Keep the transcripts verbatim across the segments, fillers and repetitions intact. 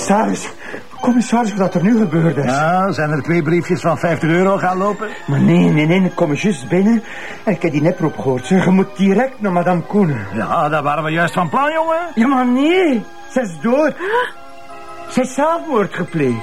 Commissaris, commissaris, wat er nu gebeurd is. Ja, zijn er twee briefjes van vijftig euro gaan lopen? Maar nee, nee, nee, ik kom juist binnen en ik heb die neproep gehoord. Zeg, je moet direct naar madame Koenen. Ja, daar waren we juist van plan, jongen. Ja, maar nee, ze is dood. Ze is zelfmoord gepleegd.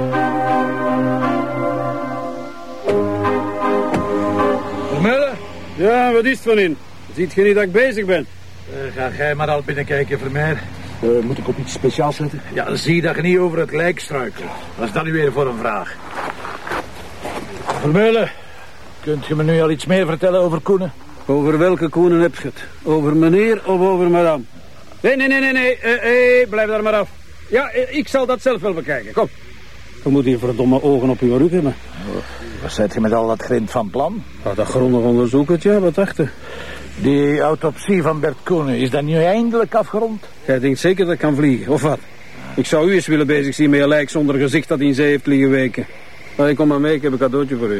Vermeulen? Ja, wat is het van in? Ziet je niet dat ik bezig ben? Uh, ga jij maar al binnenkijken, Vermeer. Uh, moet ik op iets speciaals zetten? Ja, zie dat je niet over het lijk struikelt. Wat is dat nu weer voor een vraag? Vermeulen, kunt je me nu al iets meer vertellen over Koenen? Over welke Koenen heb je het? Over meneer of over madame? Nee, nee, nee, nee, nee. Uh, hey, blijf daar maar af. Ja, ik zal dat zelf wel bekijken. Kom. Je moet hier verdomme ogen op je rug hebben. Oh, wat zet je met al dat grind van plan? Ja, dat grondig onderzoeken, ja, wat dacht je? Die autopsie van Bert Koenen, is dat nu eindelijk afgerond? Jij denkt zeker dat ik kan vliegen, of wat? Ik zou u eens willen bezig zien met een lijk zonder gezicht dat in zee heeft liggen weken. Maar kom maar mee, ik heb een cadeautje voor u.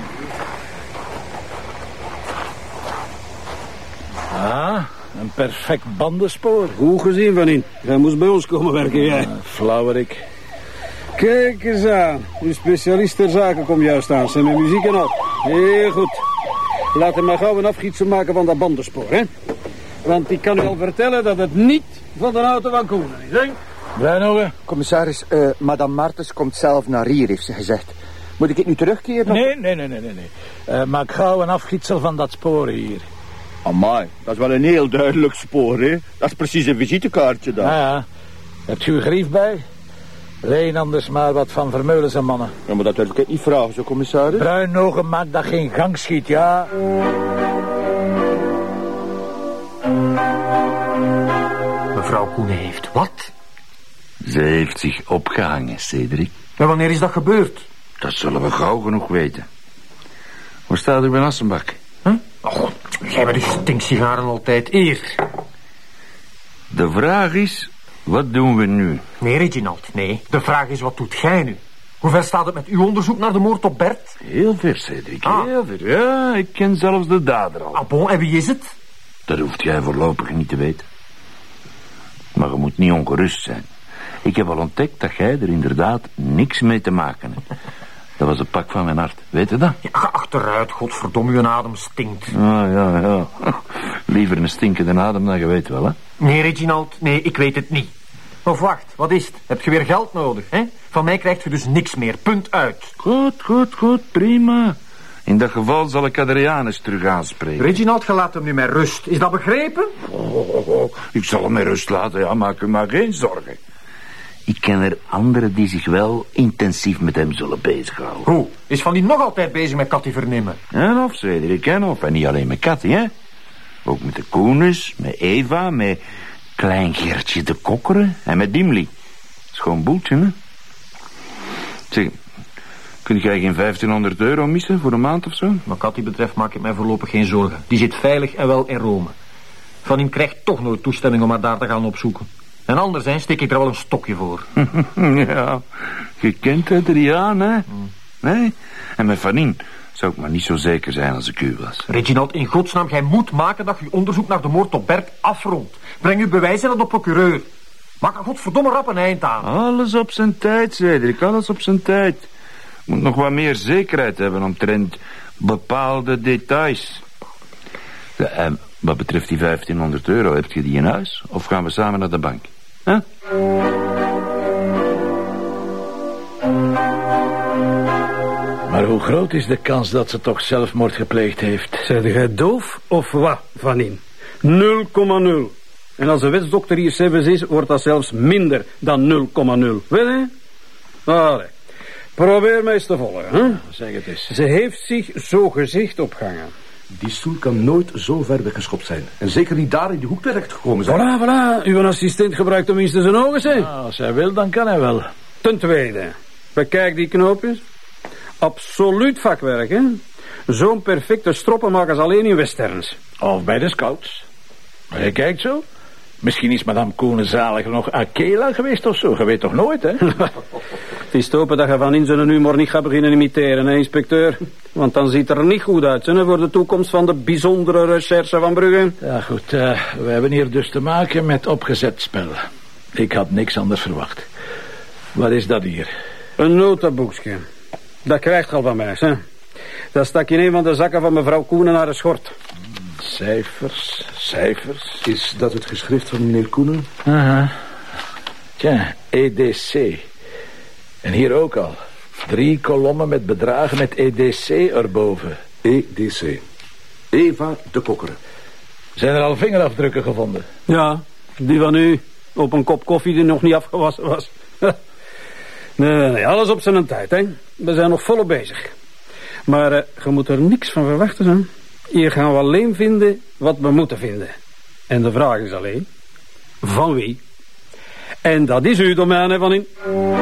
Ah, een perfect bandenspoor. Goed gezien van in. Jij moest bij ons komen werken, jij. Ah, flauwerik. Kijk eens aan. Uw specialist ter zaken komt juist aan. Zijn met muziek en al. Heel goed. Laat hem maar gauw een afgietsel maken van dat bandenspoor, hè. Want ik kan u al vertellen dat het niet van de auto van Koenen is, hè. Bruinogen? Commissaris, uh, madame Martens komt zelf naar hier, heeft ze gezegd. Moet ik het nu terugkeren? Nee, nee, nee, nee, nee. nee. Uh, maak gauw een afgietsel van dat spoor hier. Amai, dat is wel een heel duidelijk spoor, hè. Dat is precies een visitekaartje dan. Ja, ja. Hebt u uw grief bij? Leen anders maar wat van Vermeulen zijn mannen. Ja, maar dat wil ik niet vragen, zo, commissaris. Bruinogen maakt dat geen gangschiet, ja. Mevrouw Koenen heeft wat? Ze heeft zich opgehangen, Cedric. En wanneer is dat gebeurd? Dat zullen we gauw genoeg weten. Hoe staat u bij Assenbak? Huh? Oh, jij bent de stinksigaren altijd eer. De vraag is, wat doen we nu? Nee, Reginald, nee. De vraag is, wat doet jij nu? Hoe ver staat het met uw onderzoek naar de moord op Bert? Heel ver, Cedric, ah. heel ver. Ja, ik ken zelfs de dader al. Ah bon, en wie is het? Dat hoeft jij voorlopig niet te weten. Maar je moet niet ongerust zijn. Ik heb al ontdekt dat jij er inderdaad niks mee te maken hebt. Dat was het pak van mijn hart, weet je dat? Ja, ga achteruit, godverdomme, uw adem stinkt. Ah, ja, ja. Liever een stinkende adem dan je weet wel, hè? Nee, Reginald, nee, ik weet het niet. Of wacht, wat is het? Heb je weer geld nodig, hè? Van mij krijgt je dus niks meer, punt uit. Goed, goed, goed, prima. In dat geval zal ik Adrianus terug aanspreken. Reginald, je laat hem nu met rust. Is dat begrepen? Oh, oh, oh. Ik zal hem met rust laten, ja, maak u maar geen zorgen. Ik ken er anderen die zich wel intensief met hem zullen bezighouden. Hoe? Is Van die nog altijd bezig met Katty vernemen? En of, Cedric, en of. En niet alleen met Katty, hè. Ook met de Koenens, met Eva, met Klein Gertje de Kokkeren en met Dimli. Dat is gewoon boeltje, hè. Zeg, kun jij geen vijftienhonderd euro missen voor een maand of zo? Wat Katty betreft maak ik mij voorlopig geen zorgen. Die zit veilig en wel in Rome. Van hem krijgt toch nooit toestemming om haar daar te gaan opzoeken. En anders zijn steek ik er wel een stokje voor. Ja, je kent Adriaan, hè? Mm. Nee? En met Vanine zou ik maar niet zo zeker zijn als ik u was. Reginald, in godsnaam, jij moet maken dat je onderzoek naar de moord op Bert afrondt. Breng uw bewijzen aan de procureur. Maak er godverdomme rap een eind aan. Alles op zijn tijd, Cedric, alles op zijn tijd. Moet nog wat meer zekerheid hebben omtrent bepaalde details. De, eh, wat betreft die vijftienhonderd euro, heb je die in huis? Of gaan we samen naar de bank? Huh? Maar hoe groot is de kans dat ze toch zelfmoord gepleegd heeft? Zeg jij doof of wat, Van in? nul komma nul. En als de wetsdokter hier zelfs is, wordt dat zelfs minder dan nul komma nul. Weet je? Allee. Probeer mij eens te volgen, hè? Ja, zeg het eens. Ze heeft zich zo gezegd opgehangen. Die stoel kan nooit zo ver weggeschopt zijn. En zeker niet daar in die hoek terechtgekomen zijn. Voilà, voilà. Uw assistent gebruikt tenminste zijn ogen, zeg. Nou, als hij wil, dan kan hij wel. Ten tweede, bekijk die knoopjes. Absoluut vakwerk, hè? Zo'n perfecte stroppen maken ze alleen in westerns. Of bij de scouts. Maar je kijkt zo. Misschien is madame Koenen zalig nog Akela geweest of zo. Je weet toch nooit, hè? Het is te hopen dat je Van in zijn humor niet gaat beginnen imiteren, hè, inspecteur? Want dan ziet het er niet goed uit, hè, voor de toekomst van de bijzondere recherche van Brugge. Ja, goed. Uh, we hebben hier dus te maken met opgezet spel. Ik had niks anders verwacht. Wat is dat hier? Een notaboekje. Dat krijgt je al van mij, hè. Dat stak in een van de zakken van mevrouw Koenen naar de schort. Cijfers, cijfers. Is dat het geschrift van meneer Koenen? Aha. Tja, E D C. En hier ook al. Drie kolommen met bedragen met E D C erboven. E D C. Eva de Kokkeren. Zijn er al vingerafdrukken gevonden? Ja, die van u op een kop koffie die nog niet afgewassen was. nee, nee, nee, alles op zijn tijd, hè. We zijn nog volop bezig. Maar uh, je moet er niks van verwachten, hè. Hier gaan we alleen vinden wat we moeten vinden. En de vraag is alleen, van wie? En dat is uw domein, hè, Van In.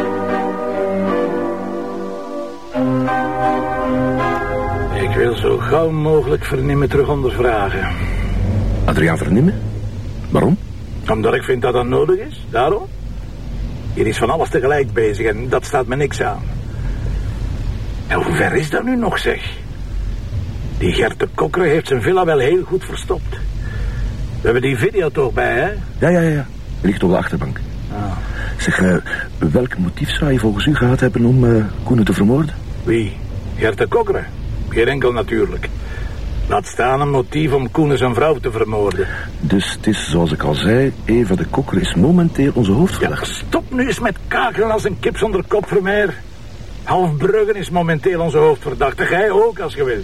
Ik wil zo gauw mogelijk Vernimmen terug ondervragen. Adriaan Vernimmen? Waarom? Omdat ik vind dat dat nodig is, daarom. Hier is van alles tegelijk bezig en dat staat me niks aan. En hoe ver is dat nu nog, zeg? Die Gert de Kokkeren heeft zijn villa wel heel goed verstopt. We hebben die video toch bij, hè? Ja, ja, ja. ja. Ligt op de achterbank. Ah. Zeg, uh, welk motief zou je volgens u gehad hebben om uh, Koenen te vermoorden? Wie? Gert de Kokkeren? Geen enkel natuurlijk. Laat staan een motief om Koenen zijn vrouw te vermoorden. Dus het is, zoals ik al zei, Eva de Kokkeren is momenteel onze hoofdverdachte. Ja, stop nu eens met kakelen als een kip zonder kop, Vermeer. Halfbruggen is momenteel onze hoofdverdachte. Gij ook, als je wilt.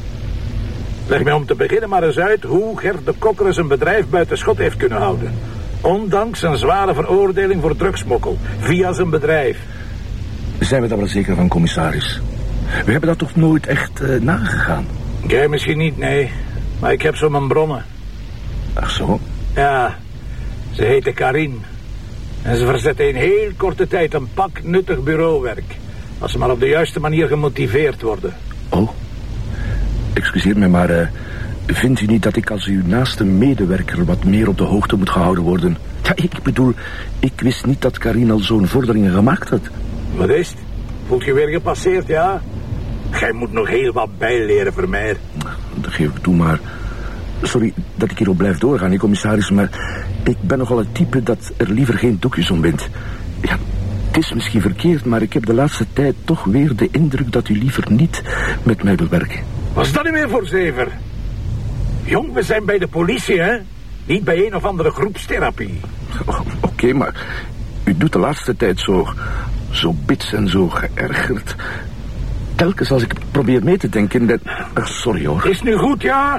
Leg mij om te beginnen maar eens uit hoe Gert de Kokkeren zijn bedrijf buiten schot heeft kunnen houden. Ondanks een zware veroordeling voor drugsmokkel. Via zijn bedrijf. Zijn we daar wel zeker van, commissaris? We hebben dat toch nooit echt uh, nagegaan? Jij misschien niet, nee. Maar ik heb zo mijn bronnen. Ach zo? Ja, ze heette Karin. En ze verzette in heel korte tijd een pak nuttig bureauwerk. Als ze maar op de juiste manier gemotiveerd worden. Oh, excuseer me, maar uh, vindt u niet dat ik als uw naaste medewerker wat meer op de hoogte moet gehouden worden? Ja, ik bedoel, ik wist niet dat Karin al zo'n vorderingen gemaakt had. Wat is het? Voelt je weer gepasseerd, ja? Gij moet nog heel wat bijleren, Vermeer. Dat geef ik toe, maar... Sorry dat ik hierop blijf doorgaan, hè, commissaris, maar... ik ben nogal het type dat er liever geen doekjes om bindt. Ja, het is misschien verkeerd, maar ik heb de laatste tijd toch weer de indruk dat u liever niet met mij wil werken. Wat is dat nu weer voor zever? Jong, we zijn bij de politie, hè? Niet bij een of andere groepstherapie. Oh, Oké, okay, maar u doet de laatste tijd zo... zo bits en zo geërgerd. Telkens als ik probeer mee te denken... Dat... Uh, sorry, hoor. Is nu goed, ja?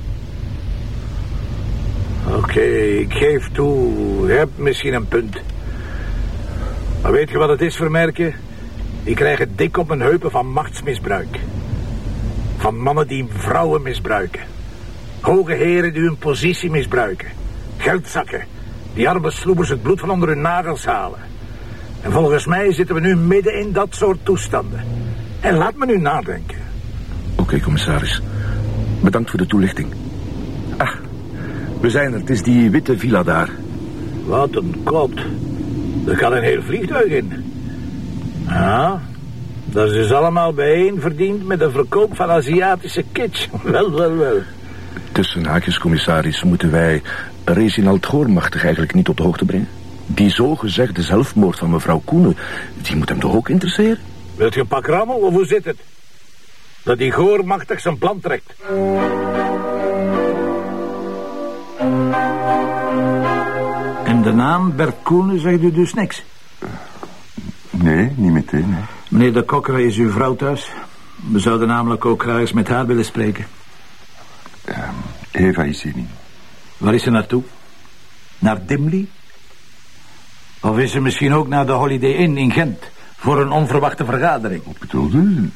Oké, okay, ik geef toe. Je hebt misschien een punt. Maar weet je wat het is, Vermerken? Ik krijg het dik op mijn heupen van machtsmisbruik. Van mannen die vrouwen misbruiken. Hoge heren die hun positie misbruiken. Geldzakken. Die arme sloebers het bloed van onder hun nagels halen. En volgens mij zitten we nu midden in dat soort toestanden. En laat me nu nadenken. Oké, okay, commissaris. Bedankt voor de toelichting. Ah, we zijn er. Het is die witte villa daar. Wat een kot. Er kan een heel vliegtuig in. Ja, dat is dus allemaal bijeen verdiend met de verkoop van Aziatische kitsch. Wel, wel, wel. Tussen haakjes, commissaris, moeten wij Reginald Goormachtig eigenlijk niet op de hoogte brengen? Die zogezegde zelfmoord van mevrouw Koenen, die moet hem toch ook interesseren? Wilt je een pak rammel, of hoe zit het? Dat die Goormachtig zijn plan trekt. En de naam Bert Koenen zegt u dus niks? Nee, niet meteen, nee. Meneer de Kokkeren, is uw vrouw thuis? We zouden namelijk ook graag eens met haar willen spreken. Uh, Eva is hier niet. Waar is ze naartoe? Naar Dimley? Of is ze misschien ook naar de Holiday Inn in Gent... voor een onverwachte vergadering? Wat bedoelde u?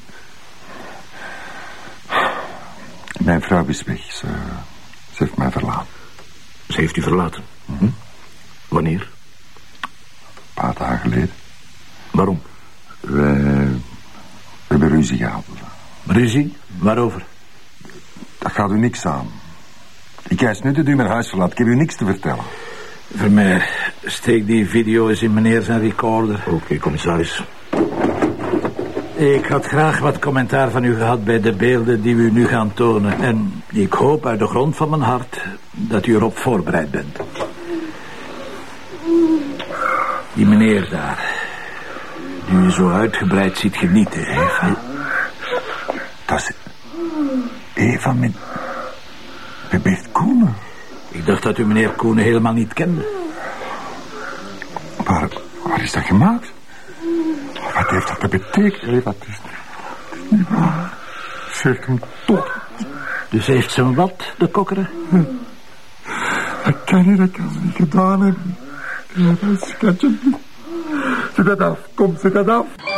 Mijn vrouw is weg. Ze, ze heeft mij verlaten. Ze heeft u verlaten? Mm-hmm. Wanneer? Een paar dagen geleden. Waarom? We, we hebben ruzie gehad. Ruzie? Waarover? Dat gaat u niks aan. Ik eis nu dat u mijn huis verlaat. Ik heb u niks te vertellen. Vermeer, steek die video eens in meneer zijn recorder. Oké, okay, commissaris. Ik had graag wat commentaar van u gehad bij de beelden die we u nu gaan tonen. En ik hoop uit de grond van mijn hart dat u erop voorbereid bent. Die meneer daar. u zo uitgebreid ziet genieten, Eva. Dat is Eva met... met Bert Koenen. Ik dacht dat u meneer Koenen helemaal niet kende. Maar waar is dat gemaakt? Wat heeft dat te betekenen? Wat is niet waar? Zeg hem toch. Dus heeft ze hem wat, de kokkeren? Dat kan je, dat kan ze niet gedaan hebben. Ja, dat is, kan je niet. Zet dat af, kom, zet dat af.